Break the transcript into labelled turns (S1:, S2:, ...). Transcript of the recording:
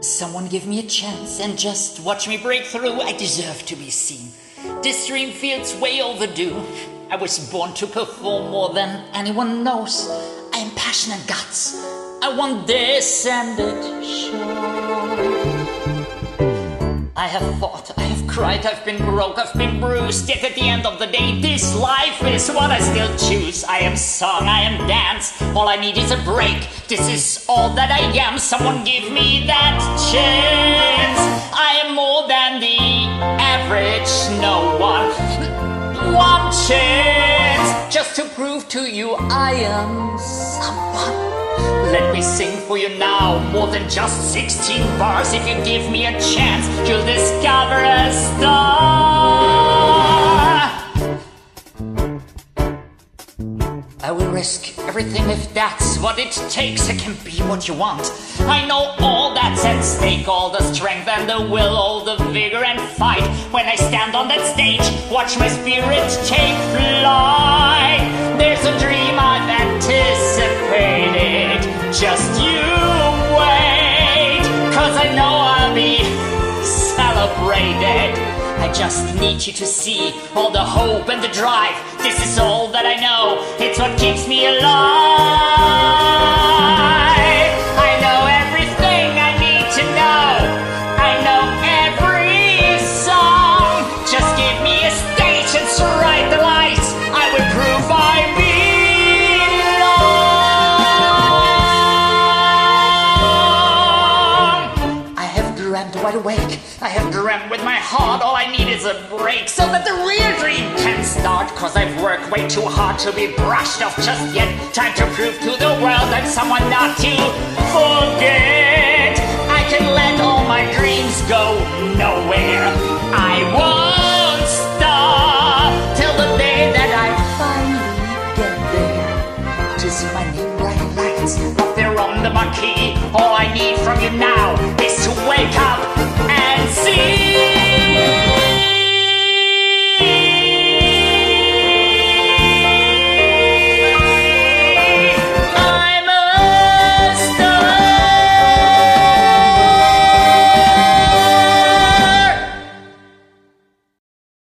S1: Someone give me a chance and just watch me break through. I deserve to be seen. This dream feels way overdue. I was born to perform more than anyone knows. I am passion and guts. I want this and it shows. I have fought, I have cried, I've been broke, I've been bruised. Yet at the end of the day, this life is what I still choose. I am song, I am dance, all I need is a break. This is all that I am, someone give me that chance. I am more than the average, no one chance. Just to prove to you I am someone. Let me sing for you now, more than just 16 bars. If you give me a chance, you'll discover a star. I will risk everything if that's what it takes. I can be what you want. I know all that's at stake, all the strength and the will, all the vigor and fight. When I stand on that stage, watch my spirit take flight. There's a dream I've anticipated. Just you wait, 'cause I know I'll be celebrated. I just need you to see all the hope and the drive. This is all that I know, it's what keeps me alive. I know everything I need to know. I know every song. Just give me a stage and strike the lights. I will prove I wide awake. I have dreamt with my heart, all I need is a break so that the real dream can start. 'Cause I've worked way too hard to be brushed off just yet. Time to prove to the world I'm someone not to forget. I can let all my dreams go nowhere. I won't stop till the day that I finally get there. To see my name bright lights up there on the marquee. All I need from you now